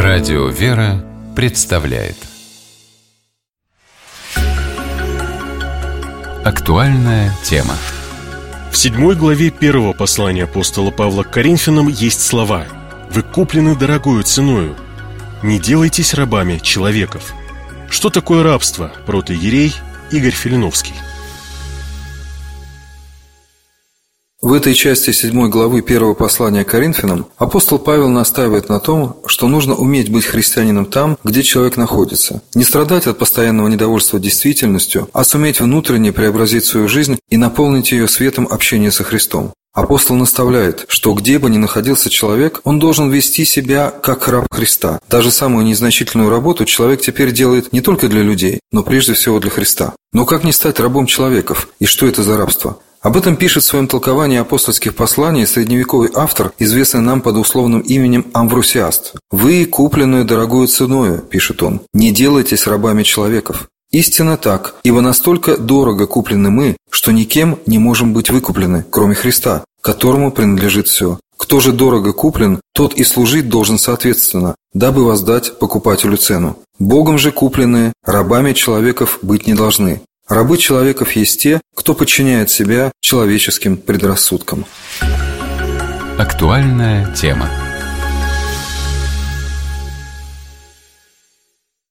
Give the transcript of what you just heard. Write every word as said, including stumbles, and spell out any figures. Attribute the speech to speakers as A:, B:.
A: Радио «Вера» представляет актуальная тема.
B: В седьмой главе первого послания апостола Павла к Коринфянам есть слова: «Вы куплены дорогою ценою. Не делайтесь рабами человеков». Что такое рабство? Протоиерей Игорь Филиновский.
C: В этой части седьмой главы первого послания к Коринфянам апостол Павел настаивает на том, что нужно уметь быть христианином там, где человек находится. Не страдать от постоянного недовольства действительностью, а суметь внутренне преобразить свою жизнь и наполнить ее светом общения со Христом. Апостол наставляет, что где бы ни находился человек, он должен вести себя как раб Христа. Даже самую незначительную работу человек теперь делает не только для людей, но прежде всего для Христа. Но как не стать рабом человеков? И что это за рабство? Об этом пишет в своем толковании апостольских посланий средневековый автор, известный нам под условным именем Амвросиаст. «Вы, купленные дорогою ценою, — пишет он, — не делайтесь рабами человеков». Истинно так, ибо настолько дорого куплены мы, что никем не можем быть выкуплены, кроме Христа, которому принадлежит все. Кто же дорого куплен, тот и служить должен соответственно, дабы воздать покупателю цену. Богом же купленные рабами человеков быть не должны. Рабы человеков есть те, кто подчиняет себя человеческим предрассудкам.
A: Актуальная тема.